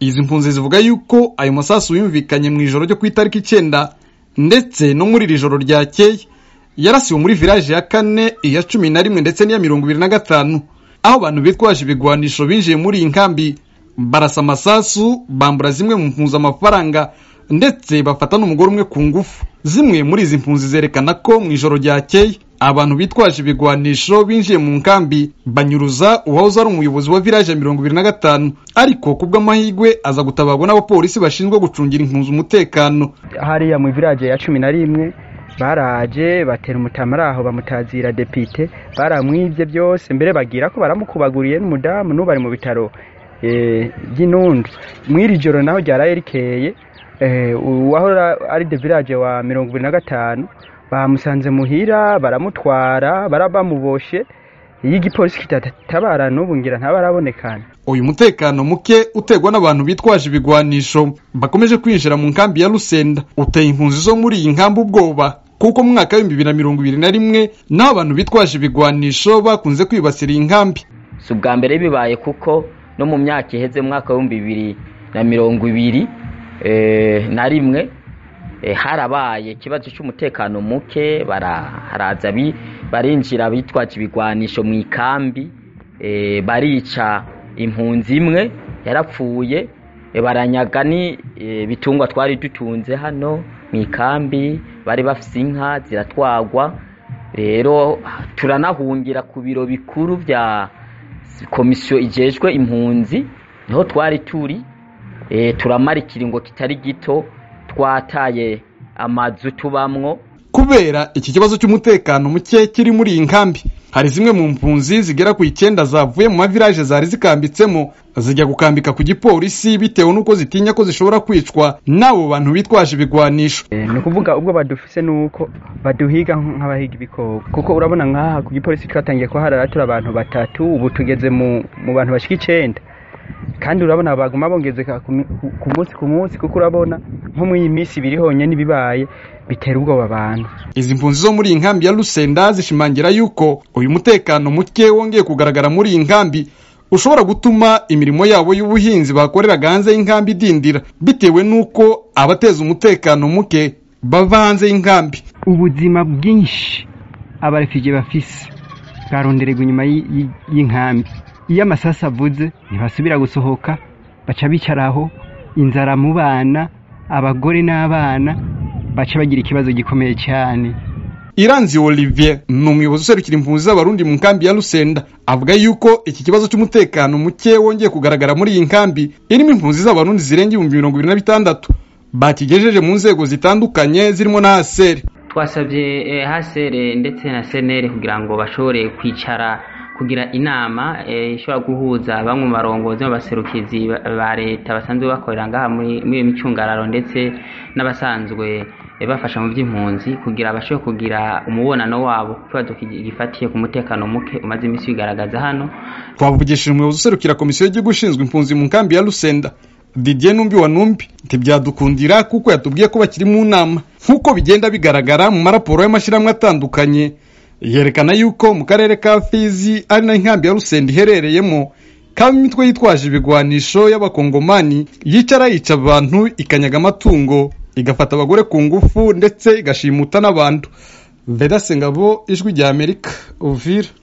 Izi mpunzi zivuga yuko ayo masasu yumvikanye mu ijoro ryo ku itariki 9 ndetse no muri iri joro ryakeye yarasiwe muri village ya 4, iya 11 ndetse n'iya 25, aho abantu bitwaje ibigwanisho binjiye muri inkambi barasa amasasu, bambura zimwe mu mpunzi amafaranga ndetse bafata n'umugore umwe ku ngufu. Zimwe muri izi mpunzi zerekana ko mu ijoro ryakeye abantu bitwaje ibigwanisho binjiye mu nkambi banyuruza uwahoze ari umuyobozi wa village ya 25, ariko kubw'amahigwe aza gutabarwa n'abapolisi bashinzwe gucungira impunzi umutekano. Hariya mu village ya 11 baraje batera umutamara aho bamutazira depite, baramwivye byose, mbere bagira ko baramukubaguriye n'umudamu n'ubari mu bitaro by'Inundu. Mwiri joro naho ryarayerekeye uwahora ari de village wa 25 bamusanze muhira, baramutwara, barabamuboshe, y'igipolisi kitatabara n'ubu ngira ntabarabonekana. Uyu mutekano muke utegwa n'abantu bitwaje ibigwanisho bakomeje kwinjira mu nkambi ya Lusenda uteye impunzi zo muri iyi nkambi ubwoba, kuko mu mwaka wa 2021 naho abantu bitwaje ibigwanisho bakunze kwibasira inkambi. Si ubwa mbere bibaye kuko no mu myaka iheze mu mwaka wa 2021 na harabaye ikibazo cy'umutekano muke, haraza barinjira bitwaje ibigwanisho mu ikambi, barica impunzi imwe yarapfuye, baranyaga ni bitungwa twari dutunze hano mu ikambi, bari bafise inka ziratwagwa. Rero turanahungira ku biro bikuru bya komisiyo ijejwe impunzi, niho twari turi, turamara ikiringo kitari gito, twataye amazu tubamwo. Kubera iki kibazo cy'umutekano muke kiri muri iyi nkambi, hari zimwe mu mpunzi zigera ku 9 zavuye mu village zari zikambitsemo zijya gukambika ku gipolisi bitewe nuko zitinya ko zishobora kwicwa nabo bantu bitwaje ibigwanisho. Ni kuvuga ubwo badufise nuko baduhiga nk'abahiga ibikoko, kuko urabona nkaha ku gipolisi twatangiye ko hararatura abantu 3, ubu tugeze mu bantu bashika 9, kandi urabona baguma bongeze ku munsi kuko urabona nko mu imisi biri honye nibibaye bitera ubwoba abantu. Izi mpunzi zo muri inkambi ya Lusenda zishimangira yuko uyu mutekano muke wongeye kugaragara muri iyi nkambi ushobora gutuma imirimo yabo y'ubuhinzi bakoreraga hanze y'inkambi idindira, bitewe nuko abateza umutekano muke bava hanze y'inkambi. Ubuzima bwinshi abarefugee bafise bwarondererwa inyuma y'inkambi. Iyo amasasa avuze ntibasubira gusohoka, baca bicaraho, inzara mu bana, abagore n'abana baca bagira ikibazo gikomeye cyane. Iranzi Olivier ni umuyobozi userukira impunzi z'abarundi mu nkambi ya Lusenda, avuga yuko iki kibazo cy'umutekano muke wongeye kugaragara muri iyi nkambi irimo impunzi z'abarundi zirenga 26,000 bakigejeje mu nzego zitandukanye zirimo na HCR. Twasabye HCR ndetse na CNR kugira ngo bashobore kwicara kugira inama ishobora guhuza bamwe mu barongozi n'abaserukizi ba leta basanzwe bakorera ngaha muri micungararo ndetse n'abasanzwe bafasha mu by'impunzi kugira bashobore kugira umubonano wabo kibazo gifatiye ku mutekano muke umaze imisi bigaragaza hano. Twavugishije umuyobozi userukira komisiyo y'igihugu ishinzwe impunzi mu nkambi ya Lusenda, Didier Numbi wa Numbi, ntibyadukundira kuko yatubwiye ko bakiri mu nama. Nkuko bigenda bigaragara mu maraporo y'amashyirahamwe atandukanye yerekana yuko mu karere ka Fizi ari na inkambi ya Lusenda iherereyemo kaba imitwe yitwaje ibigwanisho y'abakongomani yicara yica abantu, ikanyaga amatungo, igafata abagore ku ngufu ndetse igashimuta n'abantu. Veda Sengabo, Ijwi rya Amerika, Uvira.